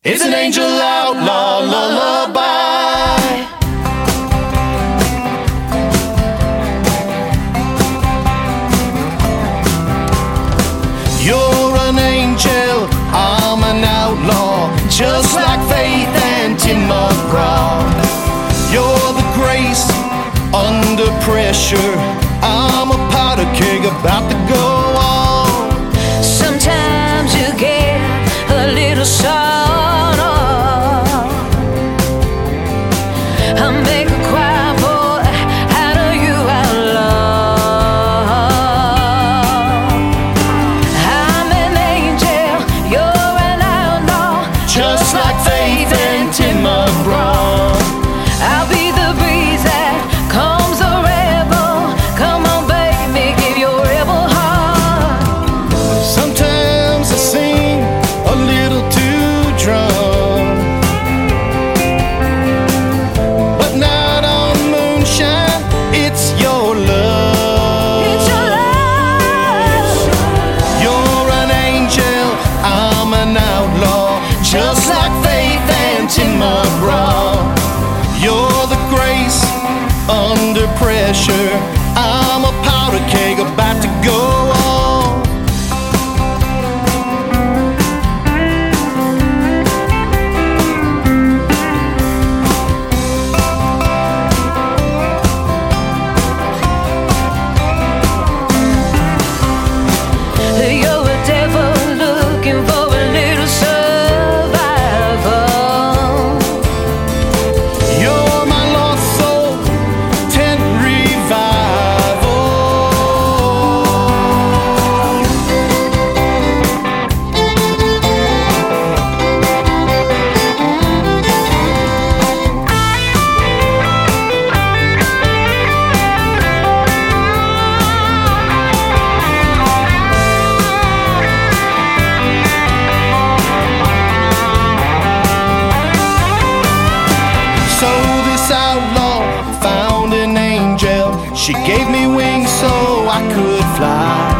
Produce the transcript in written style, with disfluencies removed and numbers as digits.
It's an angel outlaw lullaby. You're an angel, I'm an outlaw, just like Faith and Tim McGraw. You're the grace under pressure, I'm a powder keg about to go on. Sometimes you get a little soft, I make a choir boy out of you, outlaw. I'm an angel, you're an outlaw, just like Faith and Tim McGraw. I'll be the breeze that calms the rebel. Come on, baby, give your rebel heart. Sometimes I sing a little too drunk, but not on moonshine, it's your love. It's your love. You're an angel, I'm an outlaw, just like Faith and Tim McGraw. You're the grace under pressure, I'm a powder keg about to go on. You're a devil looking for a little survival. You're my lost soul, tent revival. So this outlaw found an angel, she gave me wings so I could fly.